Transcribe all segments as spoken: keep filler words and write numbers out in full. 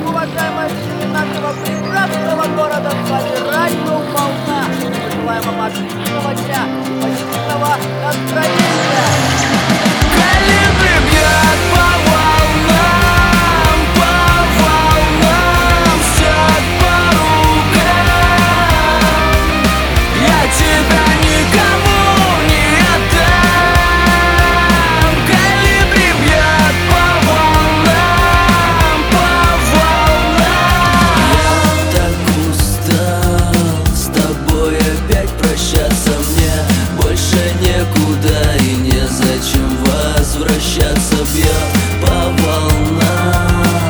уважаемые жители нашего прекрасного города, с вами радио «Волна». Мы желаем вам отличного дня и позитивного настроения. Калибри бьет по волнам, по волнам, всё по рукам. Я тебя никому не отдам. Калибри бьет по волнам, по волнам. Я так устал с тобой опять прощаться, мне больше некуда и незачем возвращаться. Бьет по волнам,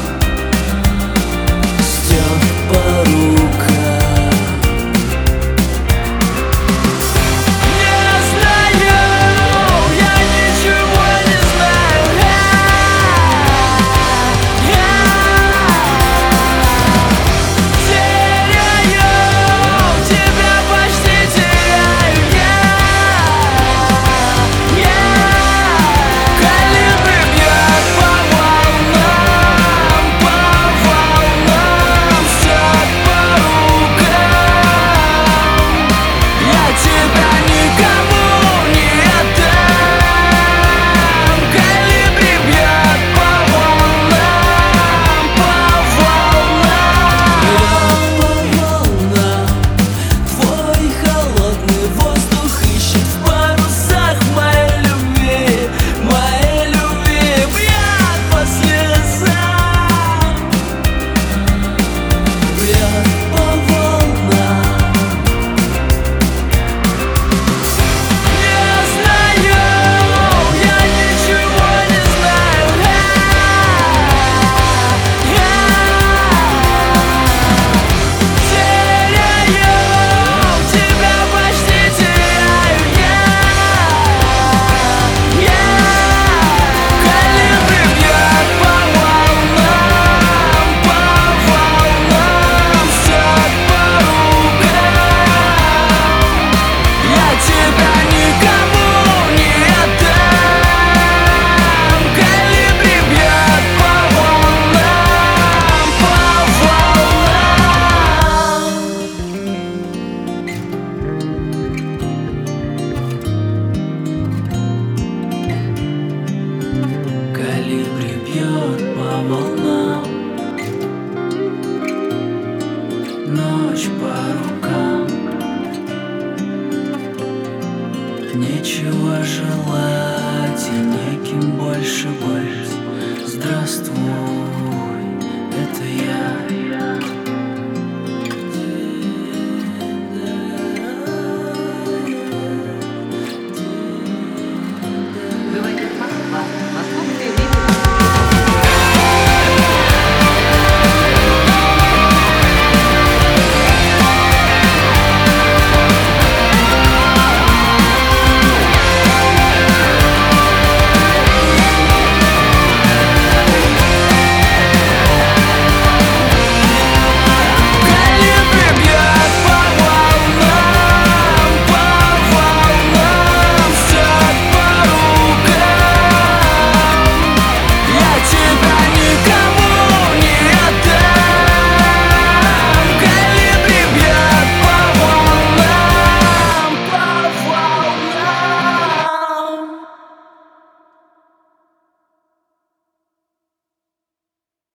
стёк по рукам. Не знаю, я ничего не знаю. Я, я теряю тебя, почти теряю. Я, я Калибри бьет по волнам, по волнам, всё по рукам. Я тебя никому не отдам. Калибри бьет по волнам, по волнам. Бьет по волнам. Твой холодный воздух ищет в парусах моей любви, моей любви. Бьет по слезам, бьет по волнам. Не знаю, я ничего не знаю. Я, я теряю тебя, почти теряю. Я, я Калибри бьет по волнам, по волнам, всё по рукам. Я тебя никому не отдам. Калибри бьет по волнам, по волнам. Калибри бьет по волнам, ночь по рукам. Нечего желать и неким больше быть. Здравствуй.